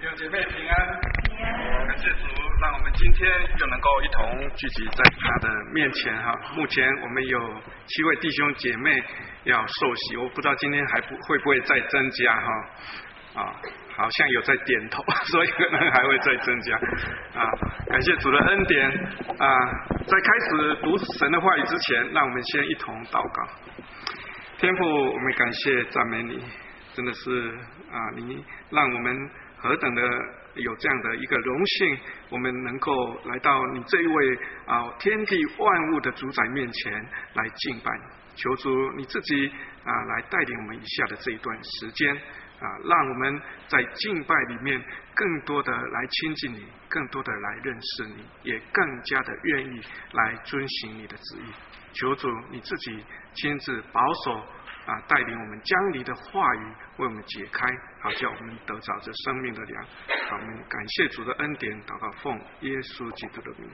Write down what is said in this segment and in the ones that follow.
兄姐妹平安，感谢主，让我们今天又能够一同聚集在他的面前哈。目前我们有7位弟兄姐妹要受洗，我不知道今天会不会再增加哈。好像有在点头，所以可能还会再增加感谢主的恩典在开始读神的话语之前，让我们先一同祷告。天父，我们感谢赞美你，真的是你让我们何等的有这样的一个荣幸，我们能够来到你这一位天地万物的主宰面前来敬拜。求主你自己来带领我们以下的这一段时间让我们在敬拜里面更多的来亲近你，更多的来认识你，也更加的愿意来遵行你的旨意。求主你自己亲自保守带领我们将你的话语为我们解开，好叫我们得着这生命的粮。我们感谢主的恩典，祷告奉耶稣基督的名。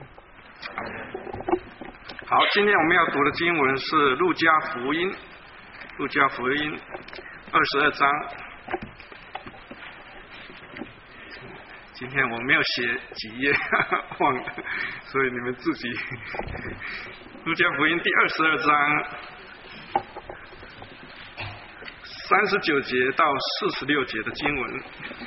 好，今天我们要读的经文是路加福音22章。今天我没有写几页忘了，所以你们自己。路加福音第22章39节到46节的经文。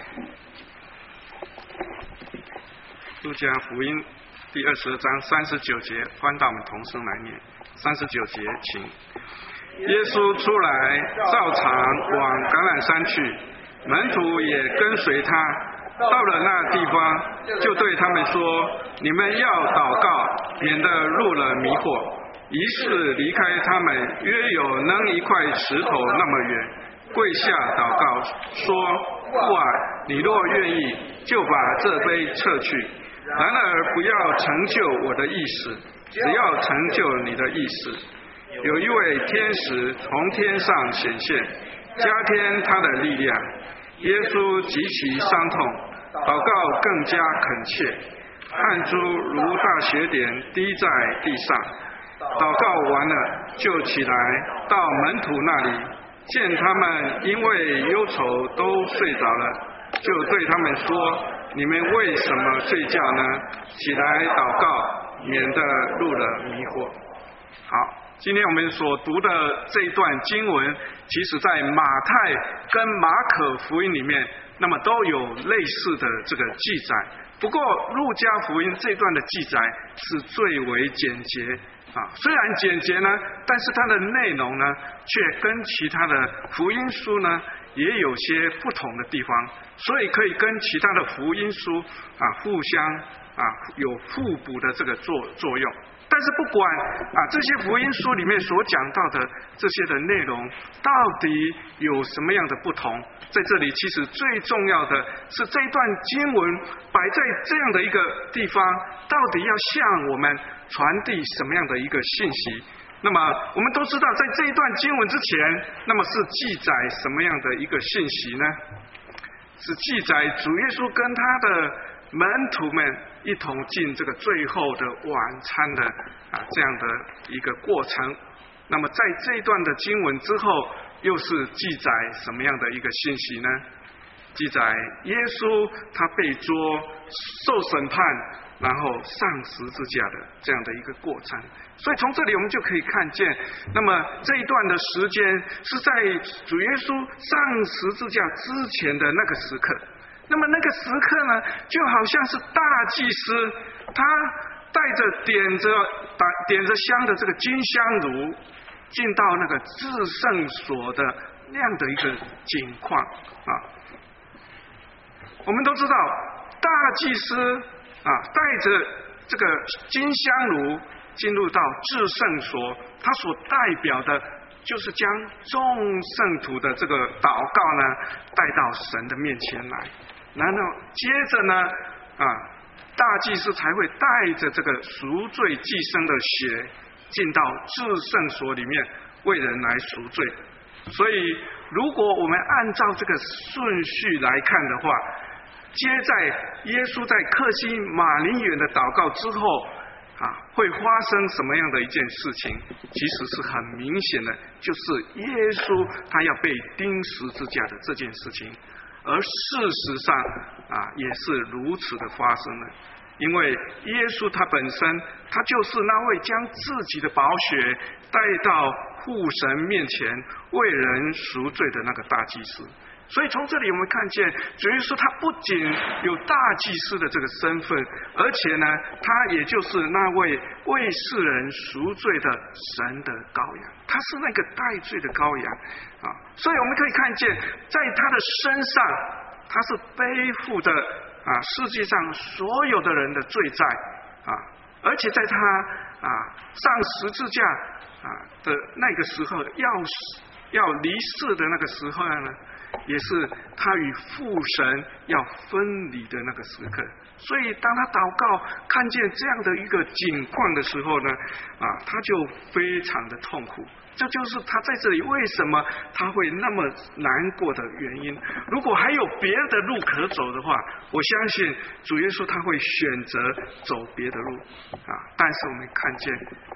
路加福音第22章39节，翻到我们同声来念。39节，请。耶稣出来照常往橄榄山去，门徒也跟随他。到了那地方，就对他们说：你们要祷告，免得入了迷惑。于是离开他们，约有扔一块石头那么远，跪下祷告说：父啊，你若愿意，就把这杯撤去。然而不要成就我的意思，只要成就你的意思。有一位天使从天上显现，加添他的力量。耶稣极其伤痛，祷告更加恳切，汗珠如大血点滴在地上。祷告完了，就起来到门徒那里，见他们因为忧愁都睡着了，就对他们说：你们为什么睡觉呢？起来祷告，免得入了迷惑。好，今天我们所读的这一段经文，其实在马太跟马可福音里面，那么都有类似的这个记载。不过路加福音这段的记载是最为简洁虽然简洁呢，但是它的内容呢，却跟其他的福音书呢也有些不同的地方，所以可以跟其他的福音书互相有互补的这个作用。但是不管这些福音书里面所讲到的这些的内容到底有什么样的不同，在这里其实最重要的是这一段经文摆在这样的一个地方，到底要向我们传递什么样的一个信息。那么我们都知道，在这一段经文之前，那么是记载什么样的一个信息呢？是记载主耶稣跟他的门徒们一同进这个最后的晚餐的这样的一个过程。那么在这一段的经文之后，又是记载什么样的一个信息呢？记载耶稣他被捉、受审判，然后上十字架的这样的一个过程。所以从这里我们就可以看见，那么这一段的时间是在主耶稣上十字架之前的那个时刻。那么那个时刻呢，就好像是大祭司他带着点着香的这个金香炉，进到那个至圣所的那样的一个景况我们都知道，大祭司带着这个金香炉进入到至圣所，他所代表的就是将众圣徒的这个祷告呢带到神的面前来。然后接着呢大祭司才会带着这个赎罪祭牲的血进到至圣所里面为人来赎罪。所以如果我们按照这个顺序来看的话，接在耶稣在客西马尼园的祷告之后会发生什么样的一件事情，其实是很明显的，就是耶稣他要被钉十字架的这件事情。而而事实上也是如此的发生了。因为耶稣他本身，他就是那位将自己的宝血带到父神面前为人赎罪的那个大祭司。所以从这里我们看见，主耶稣他不仅有大祭司的这个身份，而且呢，他也就是那位为世人赎罪的神的羔羊，他是那个代罪的羔羊所以我们可以看见，在他的身上，他是背负的世界上所有的人的罪债而且在他上十字架的那个时候，要离世的那个时候呢，也是他与父神要分离的那个时刻。所以当他祷告看见这样的一个景况的时候呢，他就非常的痛苦。这就是他在这里为什么他会那么难过的原因。如果还有别的路可走的话，我相信主耶稣他会选择走别的路但是我们看见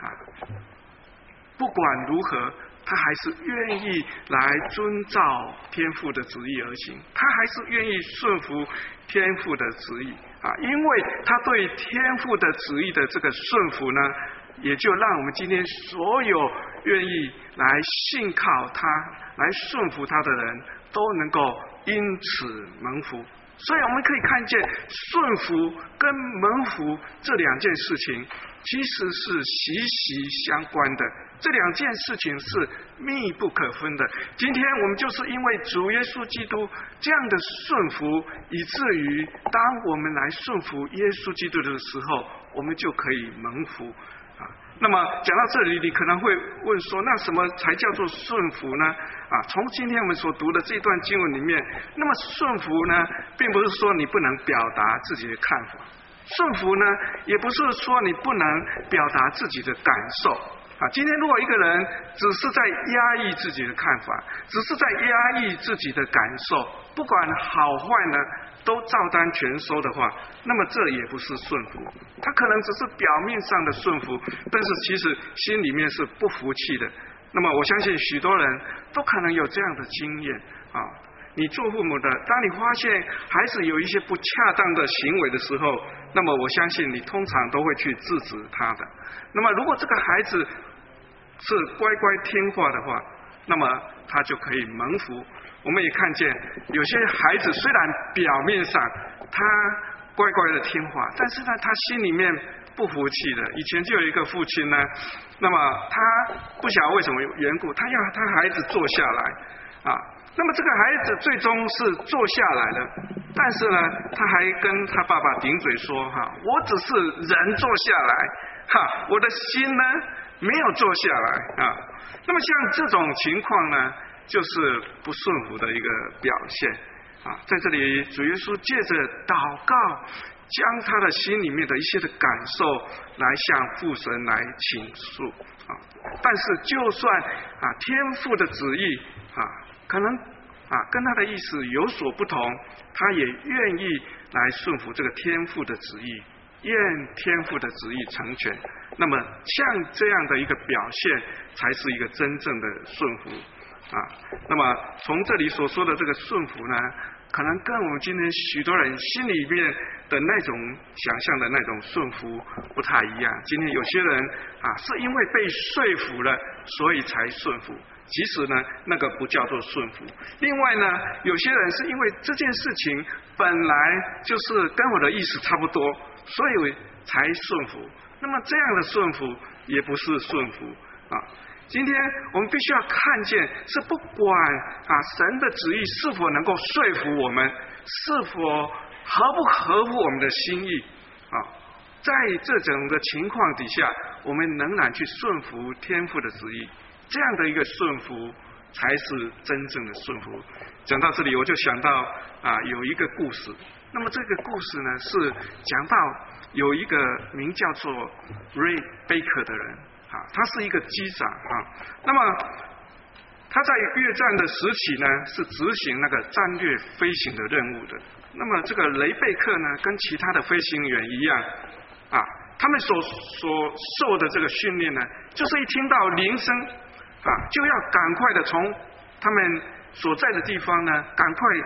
不管如何，他还是愿意来遵照天父的旨意而行，他还是愿意顺服天父的旨意因为他对天父的旨意的这个顺服呢，也就让我们今天所有愿意来信靠他、来顺服他的人，都能够因此蒙福。所以我们可以看见，顺服跟蒙福这两件事情其实是息息相关的，这两件事情是密不可分的。今天我们就是因为主耶稣基督这样的顺服，以至于当我们来顺服耶稣基督的时候，我们就可以蒙福那么讲到这里，你可能会问说，那什么才叫做顺服呢？从今天我们所读的这段经文里面，那么顺服呢，并不是说你不能表达自己的看法，顺服呢，也不是说你不能表达自己的感受今天如果一个人只是在压抑自己的看法，只是在压抑自己的感受，不管好坏呢都照单全收的话，那么这也不是顺服。他可能只是表面上的顺服，但是其实心里面是不服气的。那么我相信许多人都可能有这样的经验你做父母的，当你发现孩子有一些不恰当的行为的时候，那么我相信你通常都会去制止他的。那么如果这个孩子是乖乖听话的话，那么他就可以蒙福。我们也看见有些孩子虽然表面上他乖乖的听话，但是呢他心里面不服气的。以前就有一个父亲呢，那么他不晓得为什么缘故，他要他孩子坐下来那么这个孩子最终是坐下来了，但是呢他还跟他爸爸顶嘴说我只是人坐下来我的心呢没有坐下来那么像这种情况呢，就是不顺服的一个表现在这里主耶稣借着祷告，将他的心里面的一些的感受来向父神来倾诉但是就算天父的旨意可能跟他的意思有所不同，他也愿意来顺服这个天父的旨意，愿天父的旨意成全。那么像这样的一个表现，才是一个真正的顺服那么从这里所说的这个顺服呢，可能跟我们今天许多人心里面的那种想象的那种顺服不太一样。今天有些人是因为被说服了，所以才顺服，其实呢那个不叫做顺服。另外呢，有些人是因为这件事情本来就是跟我的意思差不多，所以才顺服。那么这样的顺服也不是顺服今天我们必须要看见，是不管神的旨意是否能够说服我们，是否合不合乎我们的心意在这整个情况底下，我们仍然去顺服天父的旨意，这样的一个顺服才是真正的顺服。讲到这里，我就想到有一个故事。那么这个故事呢，是讲到有一个名叫做 Ray Baker 的人他是一个机长那么他在越战的时期呢，是执行那个战略飞行的任务的。那么这个雷贝克呢，跟其他的飞行员一样他们所受的这个训练呢，就是一听到铃声就要赶快的从他们所在的地方呢，赶快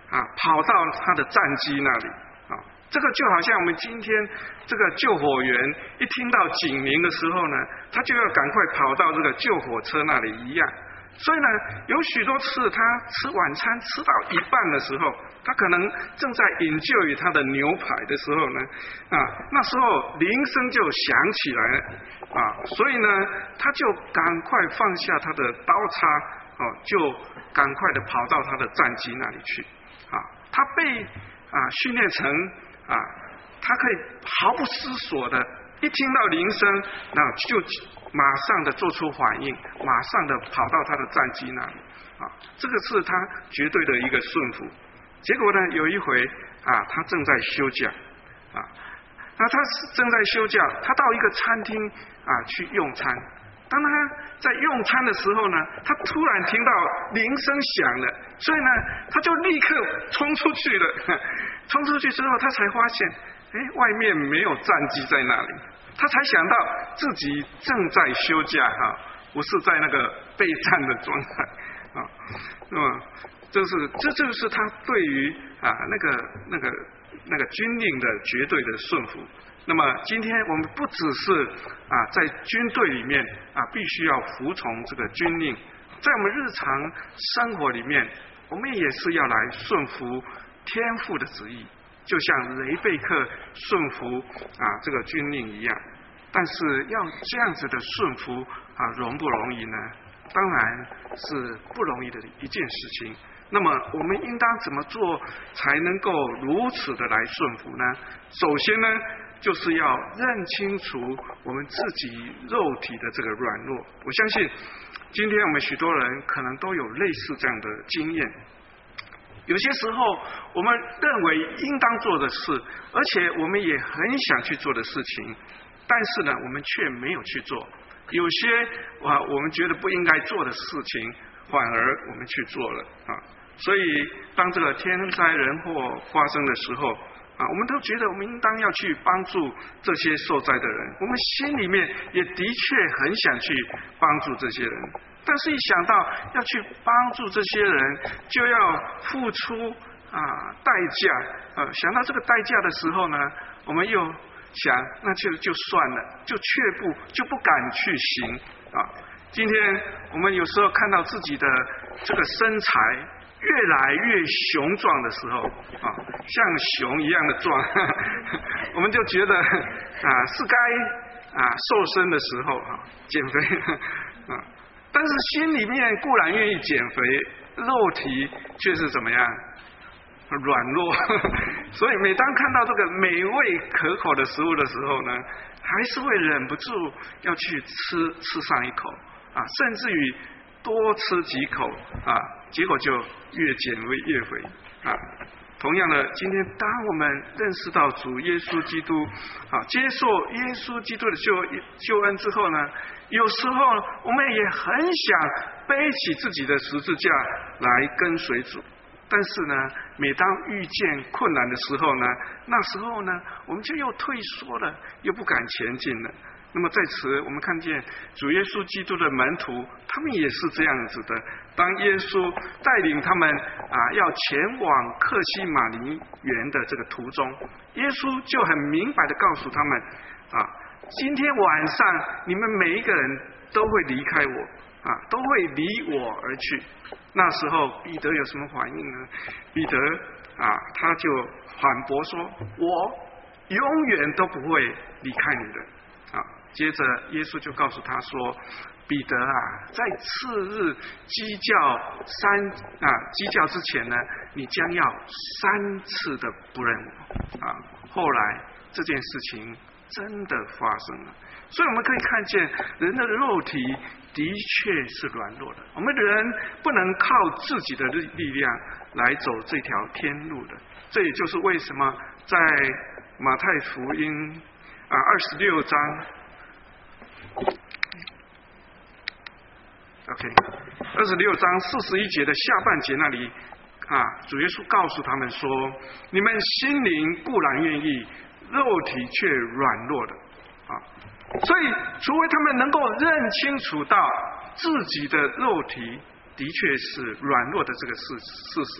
跑到他的战机那里这个就好像我们今天这个救火员一听到警鸣的时候呢，他就要赶快跑到这个救火车那里一样。所以呢，有许多次他吃晚餐吃到一半的时候，他可能正在enjoy他的牛排的时候呢，那时候铃声就响起来了所以呢，他就赶快放下他的刀叉就赶快的跑到他的战机那里去他被训练成他可以毫不思索的，一听到铃声，那就马上的做出反应，马上的跑到他的战机那里这个是他绝对的一个顺服。结果呢，有一回他正在休假那他正在休假，他到一个餐厅去用餐。当他在用餐的时候呢，他突然听到铃声响了，所以呢，他就立刻冲出去了。冲出去之后，他才发现，外面没有战机在那里。他才想到自己正在休假不是在那个备战的状态那么这就是他对于那个军令的绝对的顺服。那么今天我们不只是在军队里面必须要服从这个军令，在我们日常生活里面，我们也是要来顺服天父的旨意，就像雷贝克顺服这个军令一样。但是要这样子的顺服容不容易呢？当然是不容易的一件事情。那么我们应当怎么做才能够如此的来顺服呢？首先呢，就是要认清楚我们自己肉体的这个软弱。我相信今天我们许多人可能都有类似这样的经验。有些时候我们认为应当做的事，而且我们也很想去做的事情，但是呢，我们却没有去做。有些我们觉得不应该做的事情，反而我们去做了所以当这个天灾人祸发生的时候我们都觉得我们应当要去帮助这些受灾的人，我们心里面也的确很想去帮助这些人，但是一想到要去帮助这些人，就要付出代价想到这个代价的时候呢，我们又想那就算了，就却步，就不敢去行今天我们有时候看到自己的这个身材越来越雄壮的时候像熊一样的壮我们就觉得是该瘦身的时候减肥但是心里面固然愿意减肥，肉体却是怎么样软弱所以每当看到这个美味可口的食物的时候呢，还是会忍不住要去吃上一口甚至于多吃几口结果就越减越肥同样的，今天当我们认识到主耶稣基督接受耶稣基督的救恩之后呢，有时候我们也很想背起自己的十字架来跟随主，但是呢，每当遇见困难的时候呢，那时候呢，我们就又退缩了，又不敢前进了。那么在此我们看见主耶稣基督的门徒，他们也是这样子的。当耶稣带领他们要前往客西马尼园的这个途中，耶稣就很明白的告诉他们今天晚上你们每一个人都会离开我都会离我而去。那时候彼得有什么反应呢？彼得他就反驳说，我永远都不会离开你的接着耶稣就告诉他说，彼得在次日鸡叫之前呢，你将要3次的不认我后来这件事情真的发生了。所以我们可以看见人的肉体的确是软弱的，我们人不能靠自己的力量来走这条天路的。这也就是为什么在马太福音26章26章41节的下半节那里主耶稣告诉他们说，你们心灵固然愿意，肉体却软弱的所以除非他们能够认清楚到自己的肉体的确是软弱的这个事实，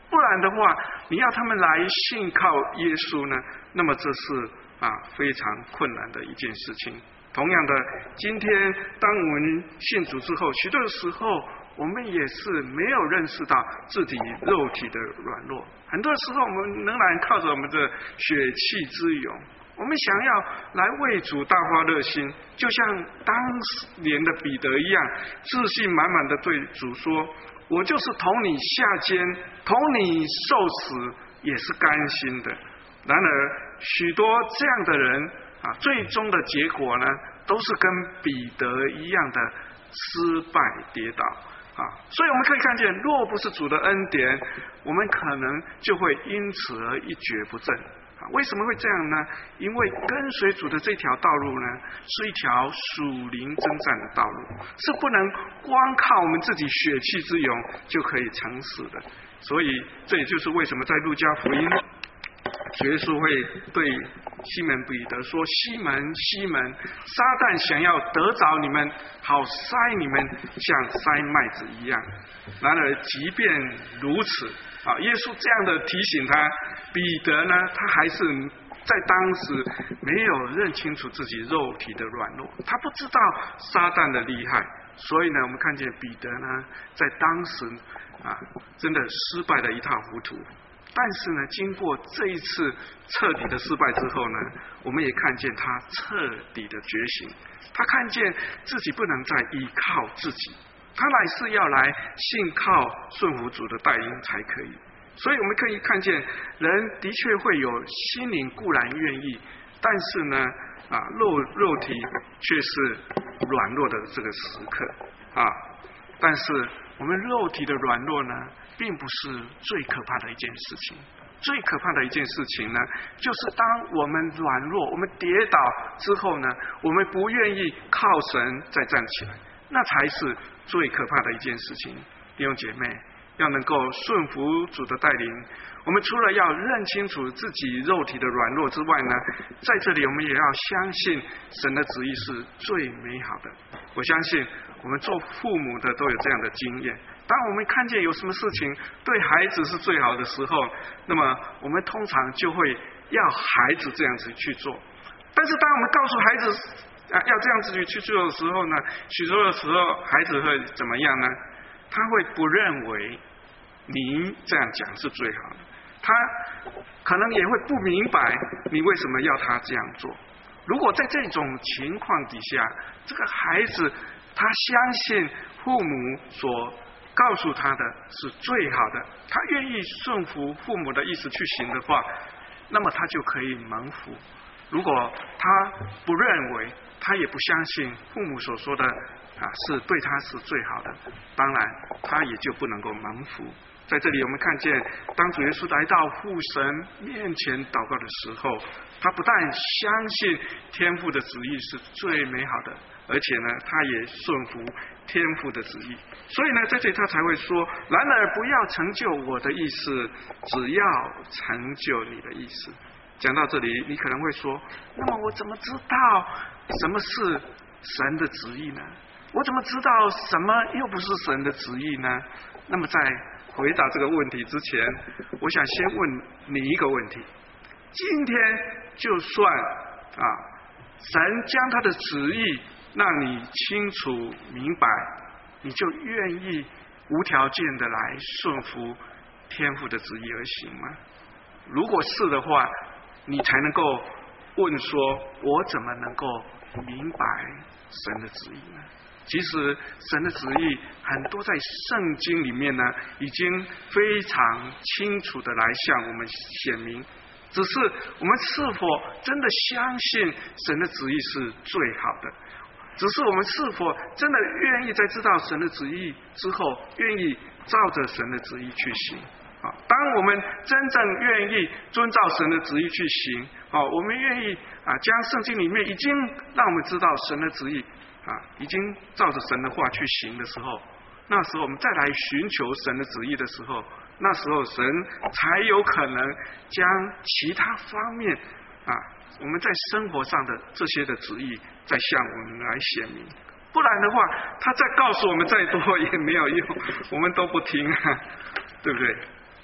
不然的话，你要他们来信靠耶稣呢，那么这是非常困难的一件事情。同样的，今天当我们信主之后，许多的时候我们也是没有认识到自己肉体的软弱，很多时候我们仍然靠着我们的血气之勇，我们想要来为主大发热心，就像当年的彼得一样，自信满满的对主说：我就是同你下监，同你受死，也是甘心的。然而许多这样的人最终的结果呢，都是跟彼得一样的失败跌倒所以我们可以看见，若不是主的恩典，我们可能就会因此而一蹶不振为什么会这样呢？因为跟随主的这条道路呢，是一条属灵征战的道路，是不能光靠我们自己血气之勇就可以成事的。所以这也就是为什么在路加福音，耶稣会对西门彼得说：西门，西门，撒旦想要得着你们，好塞你们像塞麦子一样。然而即便如此耶稣这样的提醒他，彼得呢，他还是在当时没有认清楚自己肉体的软弱，他不知道撒旦的厉害，所以呢，我们看见彼得呢，在当时真的失败得一塌糊涂。但是呢，经过这一次彻底的失败之后呢，我们也看见他彻底的觉醒，他看见自己不能再依靠自己，他乃是要来信靠顺服主的带领才可以。所以我们可以看见，人的确会有心灵固然愿意，但是呢肉体却是软弱的这个时刻但是我们肉体的软弱呢，并不是最可怕的一件事情。最可怕的一件事情呢，就是当我们软弱，我们跌倒之后呢，我们不愿意靠神再站起来，那才是最可怕的一件事情。弟兄姐妹，要能够顺服主的带领，我们除了要认清楚自己肉体的软弱之外呢，在这里我们也要相信神的旨意是最美好的。我相信我们做父母的都有这样的经验，当我们看见有什么事情对孩子是最好的时候，那么我们通常就会要孩子这样子去做。但是当我们告诉孩子要这样子去做的时候呢，许多的时候孩子会怎么样呢？他会不认为你这样讲是最好的，他可能也会不明白你为什么要他这样做。如果在这种情况底下，这个孩子他相信父母所告诉他的是最好的，他愿意顺服父母的意思去行的话，那么他就可以蒙福。如果他不认为，他也不相信父母所说的是对他是最好的，当然他也就不能够蒙福。在这里我们看见，当主耶稣来到父神面前祷告的时候，他不但相信天父的旨意是最美好的，而且呢，他也顺服天父的旨意。所以呢，在这里他才会说：然而不要成就我的意思，只要成就你的意思。讲到这里，你可能会说：那么我怎么知道什么是神的旨意呢？我怎么知道什么又不是神的旨意呢？那么在回答这个问题之前，我想先问你一个问题：今天就算神将他的旨意让你清楚明白，你就愿意无条件的来顺服天父的旨意而行吗？如果是的话，你才能够问说：我怎么能够明白神的旨意呢？其实神的旨意很多在圣经里面呢，已经非常清楚的来向我们显明，只是我们是否真的相信神的旨意是最好的，只是我们是否真的愿意在知道神的旨意之后，愿意照着神的旨意去行。当我们真正愿意遵照神的旨意去行，我们愿意将圣经里面已经让我们知道神的旨意已经照着神的话去行的时候，那时候我们再来寻求神的旨意的时候，那时候神才有可能将其他方面我们在生活上的这些的旨意再向我们来显明。不然的话，他再告诉我们再多也没有用，我们都不听对不对？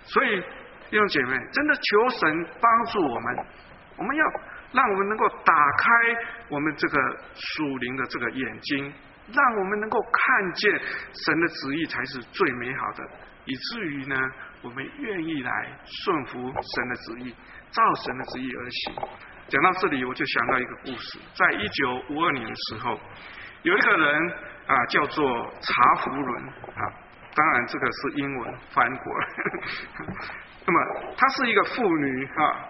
所以弟兄姐妹，真的求神帮助我们，我们要让我们能够打开我们这个属灵的这个眼睛，让我们能够看见神的旨意才是最美好的，以至于呢，我们愿意来顺服神的旨意，照神的旨意而行。讲到这里，我就想到一个故事，在1952年的时候，有一个人叫做查福伦当然这个是英文翻过来。那么她是一个妇女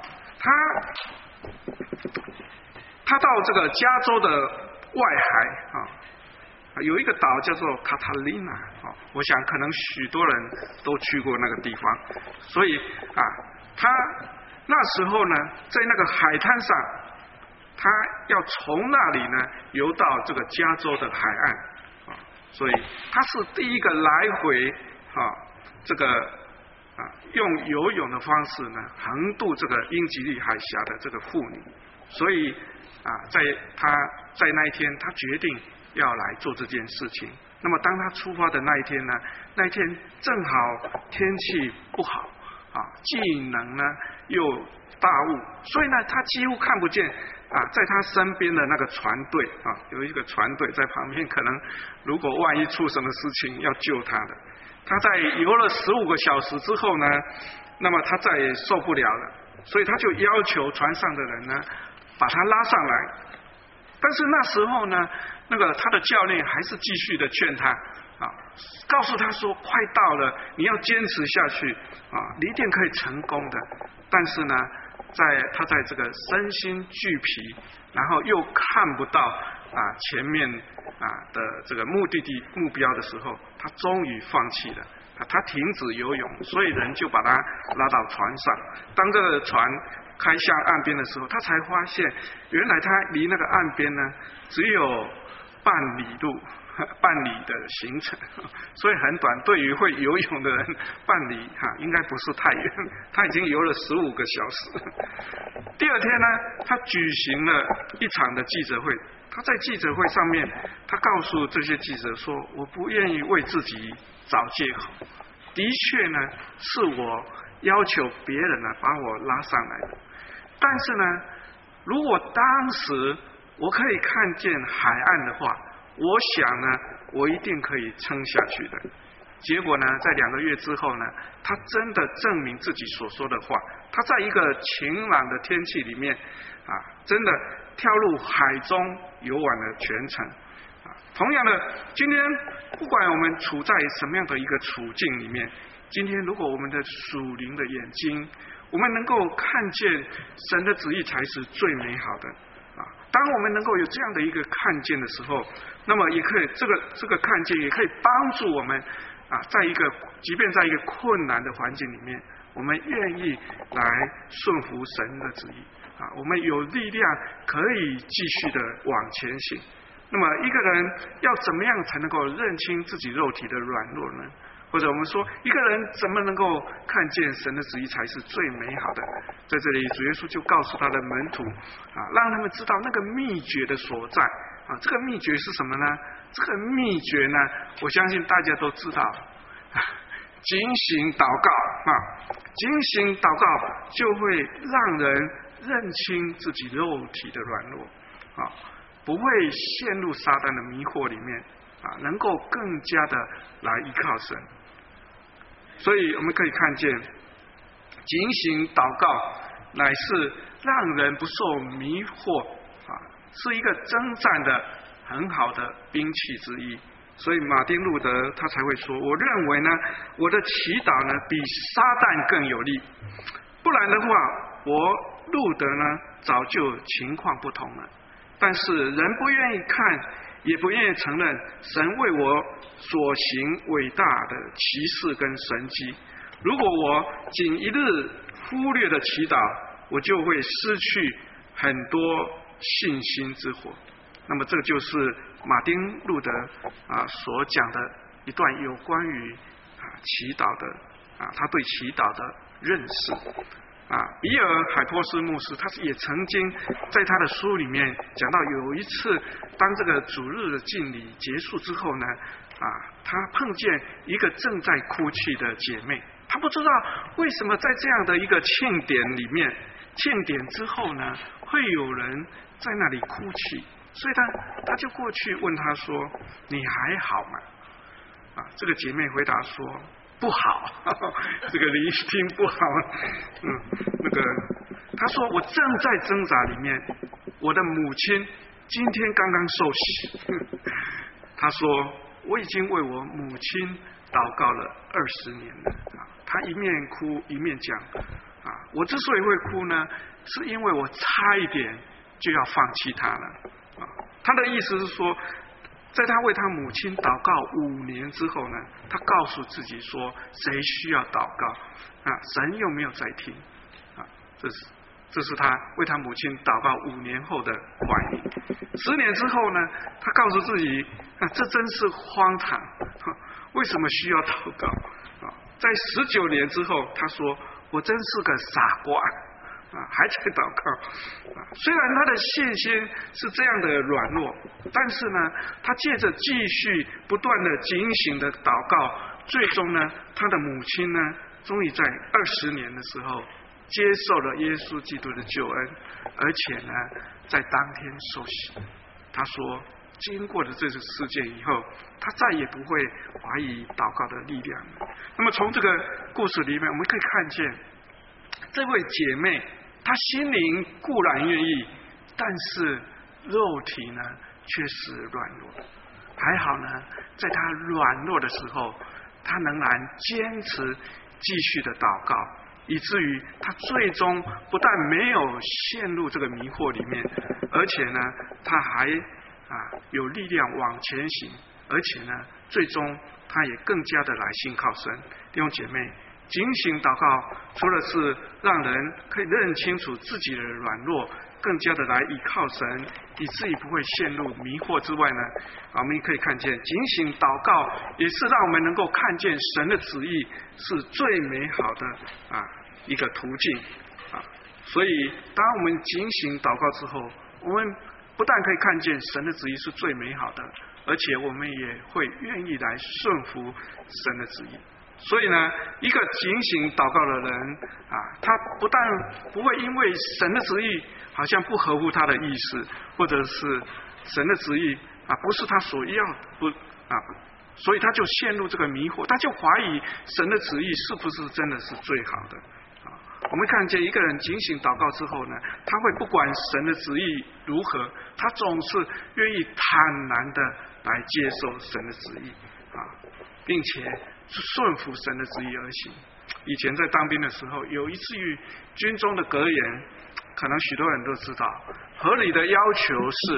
她到这个加州的外海有一个岛叫做卡塔琳娜我想可能许多人都去过那个地方，所以她那时候呢，在那个海滩上，她要从那里呢游到这个加州的海岸所以她是第一个来回这个用游泳的方式呢横渡这个英吉利海峡的这个妇女，所以在那一天她决定要来做这件事情。那么当她出发的那一天呢，那一天正好天气不好既冷呢又大雾，所以呢她几乎看不见在她身边的那个船队有一个船队在旁边，可能如果万一出什么事情要救她的。她在游了15个小时之后呢，那么她再也受不了了，所以她就要求船上的人呢把她拉上来。但是那时候呢，那个她的教练还是继续的劝她告诉她说快到了，你要坚持下去你一定可以成功的。但是呢，她在这个身心俱疲，然后又看不到前面的这个目标的时候，她终于放弃了。她停止游泳，所以人就把她拉到船上。当这个船开向岸边的时候，她才发现原来她离那个岸边呢只有半里的行程，所以很短。对于会游泳的人，半里应该不是太远。他已经游了15个小时。第二天呢，他举行了一场的记者会。他在记者会上面，他告诉这些记者说：“我不愿意为自己找借口。的确呢，是我要求别人呢把我拉上来的。但是呢，如果当时我可以看见海岸的话，我想呢，我一定可以撑下去的。”结果呢，在2个月之后呢，他真的证明自己所说的话。他在一个晴朗的天气里面真的跳入海中游玩了全程。同样的，今天不管我们处在什么样的一个处境里面，今天如果我们的属灵的眼睛，我们能够看见神的旨意才是最美好的。当我们能够有这样的一个看见的时候，那么也可以这个看见也可以帮助我们即便在一个困难的环境里面，我们愿意来顺服神的旨意我们有力量可以继续的往前行。那么一个人要怎么样才能够认清自己肉体的软弱呢？或者我们说，一个人怎么能够看见神的旨意才是最美好的？在这里，主耶稣就告诉他的门徒让他们知道那个秘诀的所在这个秘诀是什么呢？这个秘诀呢，我相信大家都知道，警醒祷告警醒祷告就会让人认清自己肉体的软弱不会陷入撒旦的迷惑里面能够更加的来依靠神。所以我们可以看见，警醒祷告乃是让人不受迷惑是一个征战的很好的兵器之一。所以马丁路德他才会说，我认为呢，我的祈祷呢比撒旦更有力，不然的话我路德呢早就情况不同了。但是人不愿意看，也不愿意承认神为我所行伟大的奇事跟神迹。如果我仅一日忽略的祈祷，我就会失去很多信心之火。那么这就是马丁路德所讲的一段有关于祈祷的他对祈祷的认识。比尔海波斯牧师他也曾经在他的书里面讲到，有一次当这个主日的敬礼结束之后呢他碰见一个正在哭泣的姐妹他不知道为什么在这样的一个庆典里面，庆典之后呢，会有人在那里哭泣，所以他就过去问他说：“你还好吗？”这个姐妹回答说：“不好。”这个聆听不好。他说：“我正在挣扎里面，我的母亲今天刚刚受洗。”他说：“我已经为我母亲祷告了20年了。”他一面哭一面讲：“我之所以会哭呢，是因为我差一点就要放弃他了。”他的意思是说，在他为他母亲祷告5年之后呢，他告诉自己说：“谁需要祷告？神又没有在听。”这是他为他母亲祷告5年后的反应。10年之后呢，他告诉自己：“这真是荒唐，为什么需要祷告？”在19年之后，他说：“我真是个傻瓜。”还在祷告。虽然他的信心是这样的软弱，但是呢，他借着继续不断的警醒的祷告，最终呢，他的母亲呢，终于在20年的时候接受了耶稣基督的救恩，而且呢，在当天受洗。他说，经过了这次事件以后，他再也不会怀疑祷告的力量了。那么从这个故事里面，我们可以看见这位姐妹，她心灵固然愿意，但是肉体呢却是软弱。还好呢，在她软弱的时候，她仍然坚持继续的祷告，以至于她最终不但没有陷入这个迷惑里面，而且呢，她还有力量往前行，而且呢，最终她也更加的来信靠神。弟兄姐妹，警醒祷告除了是让人可以认清楚自己的软弱，更加的来依靠神，以至于不会陷入迷惑之外呢，我们也可以看见警醒祷告也是让我们能够看见神的旨意是最美好的一个途径。所以当我们警醒祷告之后，我们不但可以看见神的旨意是最美好的，而且我们也会愿意来顺服神的旨意。所以呢，一个警醒祷告的人他不但不会因为神的旨意好像不合乎他的意思，或者是神的旨意不是他所要的，所以他就陷入这个迷惑，他就怀疑神的旨意是不是真的是最好的。我们看见一个人警醒祷告之后呢，他会不管神的旨意如何，他总是愿意坦然的来接受神的旨意并且顺服神的旨意而行。以前在当兵的时候，有一句军中的格言，可能许多人都知道：合理的要求是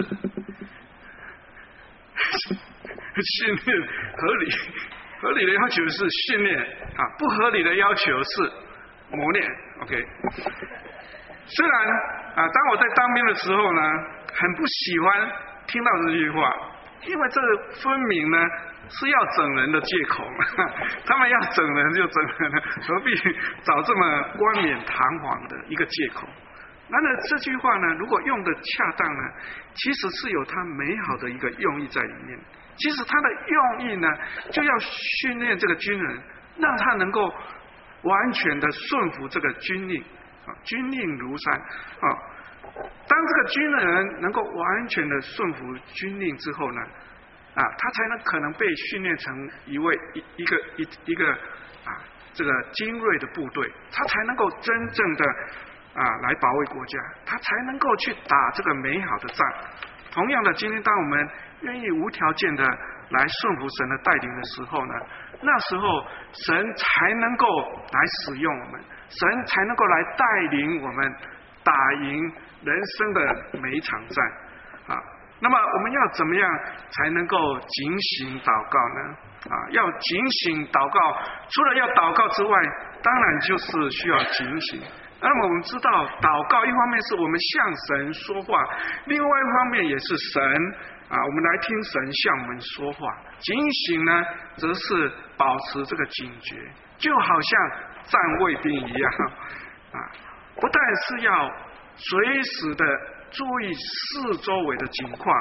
训练，合理的要求是训练不合理的要求是磨练。OK， 虽然当我在当兵的时候呢，很不喜欢听到这句话，因为这分明呢是要整人的借口，他们要整人就整人了，何必找这么冠冕堂皇的一个借口？然而这句话呢，如果用的恰当呢，其实是有它美好的一个用意在里面。其实它的用意呢，就要训练这个军人，让他能够完全的顺服这个军令，军令如山当这个军人能够完全的顺服军令之后呢，他才能可能被训练成一个这个精锐的部队，他才能够真正的来保卫国家，他才能够去打这个美好的仗。同样的，今天当我们愿意无条件的来顺服神的带领的时候呢，那时候神才能够来使用我们，神才能够来带领我们打赢人生的每一场战那么我们要怎么样才能够警醒祷告呢？要警醒祷告，除了要祷告之外，当然就是需要警醒。那么我们知道，祷告一方面是我们向神说话，另外一方面也是神我们来听神向我们说话。警醒呢，则是保持这个警觉，就好像站卫兵一样不但是要随时的注意四周围的情况，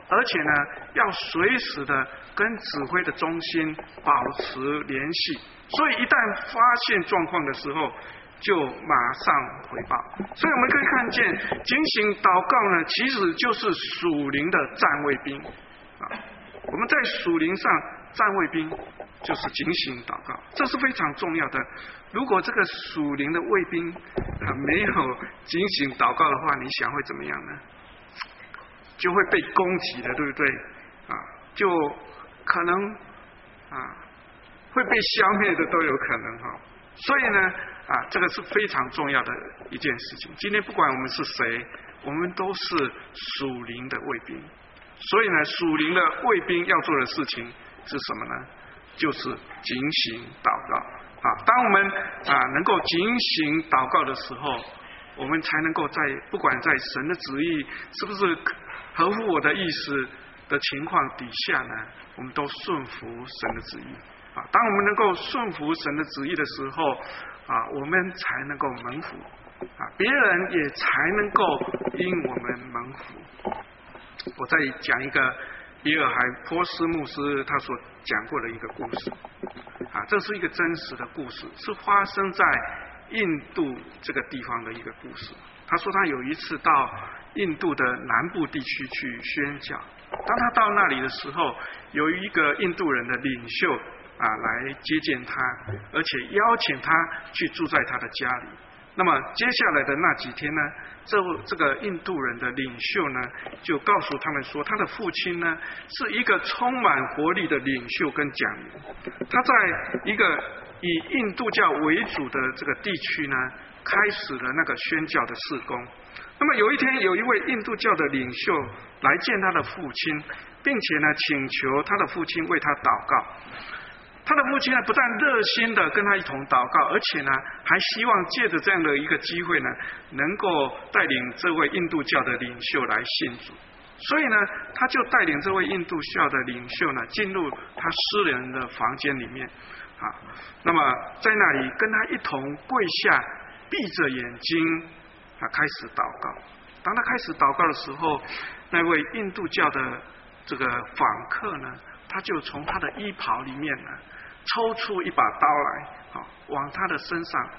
而且呢，要随时的跟指挥的中心保持联系，所以一旦发现状况的时候，就马上回报。所以我们可以看见，警醒祷告呢，其实就是属灵的站卫兵啊。我们在属灵上站卫兵，就是警醒祷告，这是非常重要的。如果这个属灵的卫兵没有警醒祷告的话，你想会怎么样呢？就会被攻击的，对不对？就可能会被消灭的都有可能哈。所以呢，这个是非常重要的一件事情。今天不管我们是谁，我们都是属灵的卫兵。所以呢，属灵的卫兵要做的事情是什么呢？就是警醒祷告。当我们能够警醒祷告的时候，我们才能够不管在神的旨意是不是合乎我的意思的情况底下呢，我们都顺服神的旨意。当我们能够顺服神的旨意的时候，我们才能够蒙福，别人也才能够因我们蒙福。我再讲一个耶尔海波斯牧师他所讲过的一个故事，这是一个真实的故事，是发生在印度这个地方的一个故事。他说他有一次到印度的南部地区去宣教，当他到那里的时候，有一个印度人的领袖来接见他，而且邀请他去住在他的家里。那么接下来的那几天呢，这个印度人的领袖呢，就告诉他们说，他的父亲呢是一个充满活力的领袖跟讲员，他在一个以印度教为主的这个地区呢，开始了那个宣教的事工。那么有一天，有一位印度教的领袖来见他的父亲，并且呢请求他的父亲为他祷告。他的父亲呢，不但热心的跟他一同祷告，而且呢，还希望借着这样的一个机会呢，能够带领这位印度教的领袖来信主。所以呢，他就带领这位印度教的领袖呢，进入他私人的房间里面那么在那里跟他一同跪下，闭着眼睛开始祷告。当他开始祷告的时候，那位印度教的这个访客呢，他就从他的衣袍里面呢，抽出一把刀来，往他的身上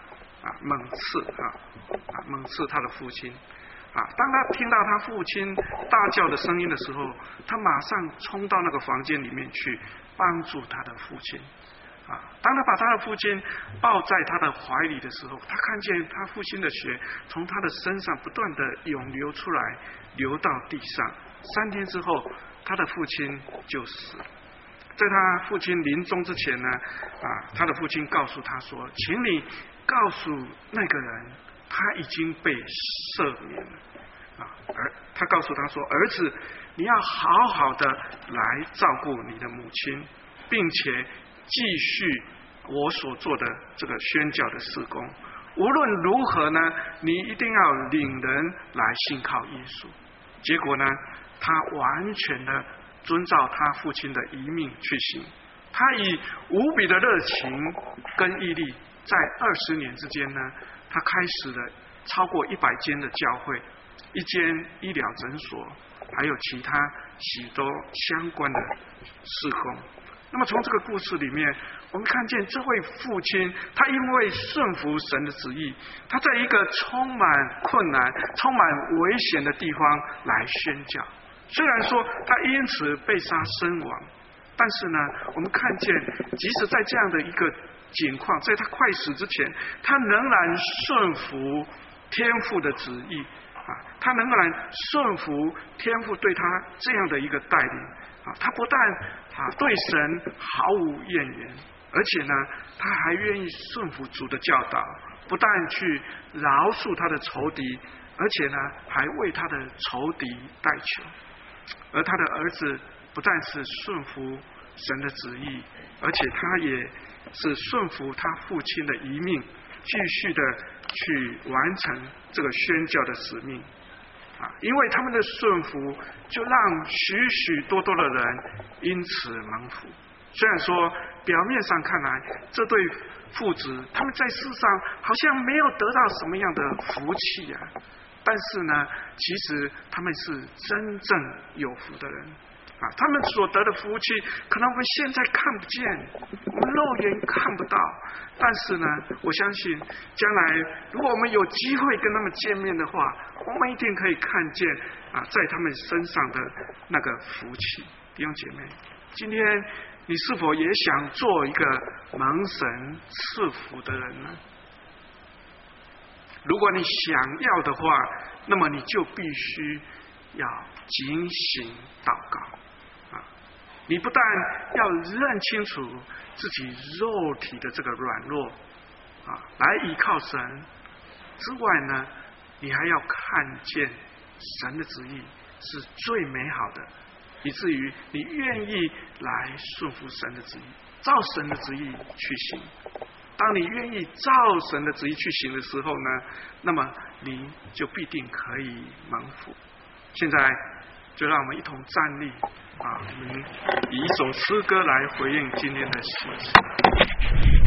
猛刺他的父亲。当他听到他父亲大叫的声音的时候，他马上冲到那个房间里面去帮助他的父亲。当他把他的父亲抱在他的怀里的时候，他看见他父亲的血从他的身上不断的涌流出来，流到地上。3天之后，他的父亲就死了。在他父亲临终之前呢，他的父亲告诉他说，请你告诉那个人，他已经被赦免了。而他告诉他说，儿子，你要好好的来照顾你的母亲，并且继续我所做的这个宣教的事工。无论如何呢，你一定要领人来信靠耶稣。结果呢，他完全的遵照他父亲的遗命去行。他以无比的热情跟毅力，在20年之间呢，他开始了超过100间的教会，1间医疗诊所，还有其他许多相关的事工。那么从这个故事里面，我们看见这位父亲，他因为顺服神的旨意，他在一个充满困难、充满危险的地方来宣教。虽然说他因此被杀身亡，但是呢，我们看见即使在这样的一个境况，在他快死之前，他仍然顺服天父的旨意他仍然顺服天父对他这样的一个带领他不但对神毫无怨言，而且呢，他还愿意顺服主的教导，不但去饶恕他的仇敌，而且呢，还为他的仇敌代求。而他的儿子不但是顺服神的旨意，而且他也是顺服他父亲的遗命，继续的去完成这个宣教的使命因为他们的顺服，就让许许多多的人因此蒙福。虽然说表面上看来，这对父子他们在世上好像没有得到什么样的福气但但是呢，其实他们是真正有福的人啊！他们所得的福气，可能我们现在看不见，我们肉眼看不到，但是呢，我相信将来如果我们有机会跟他们见面的话，我们一定可以看见啊，在他们身上的那个福气。弟兄姐妹，今天你是否也想做一个蒙神赐福的人呢？如果你想要的话，那么你就必须要警醒祷告啊！你不但要认清楚自己肉体的这个软弱啊，来依靠神之外呢，你还要看见神的旨意是最美好的，以至于你愿意来顺服神的旨意，照神的旨意去行。当你愿意照神的旨意去行的时候呢，那么你就必定可以蒙福。现在就让我们一同站立啊，我们以一首诗歌来回应今天的信息。